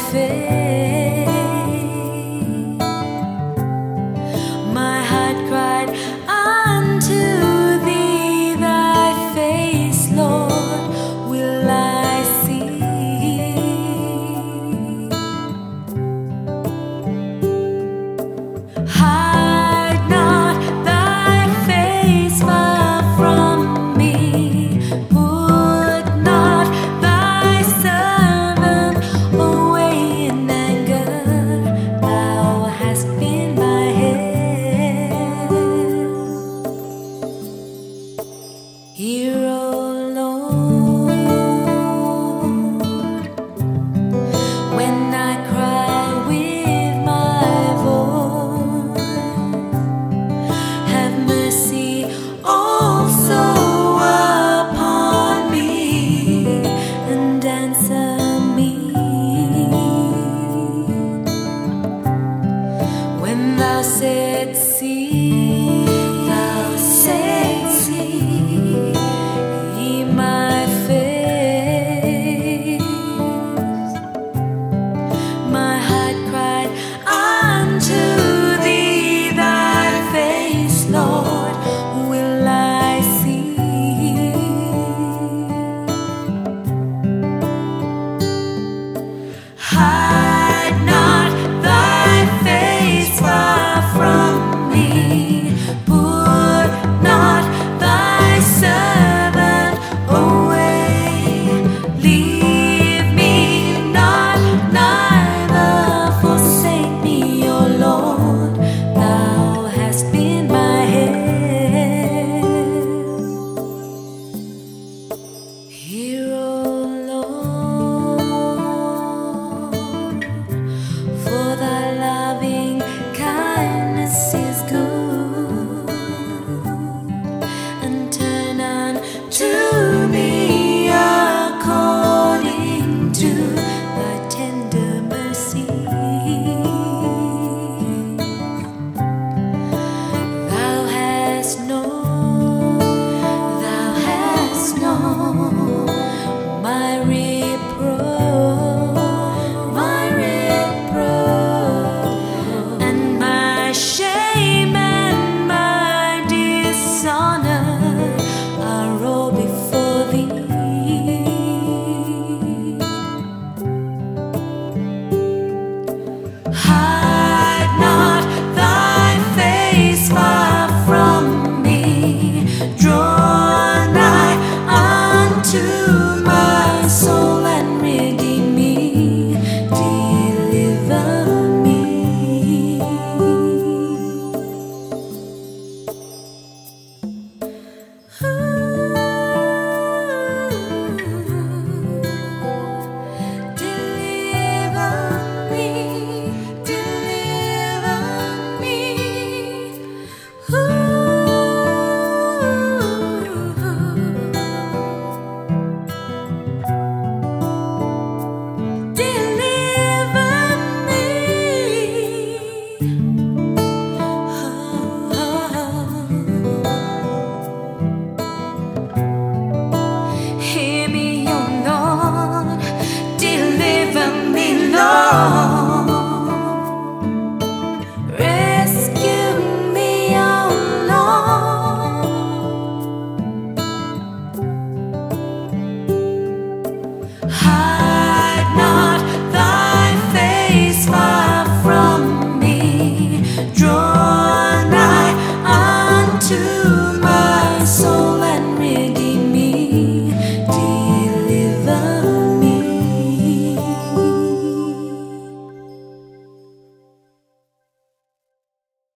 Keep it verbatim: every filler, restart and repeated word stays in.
face. My heart cried unto thee, thy face, Lord, will I see. Hide not thy face far from me. Put not thy servant away in anger. Thou hast been my help. Hear, O Lord, when I cry with my voice. Have mercy also upon me, and answer me. When thou saidst, see, thou saidst, see my face. My heart cried unto thee, thy face, Lord, will I see. High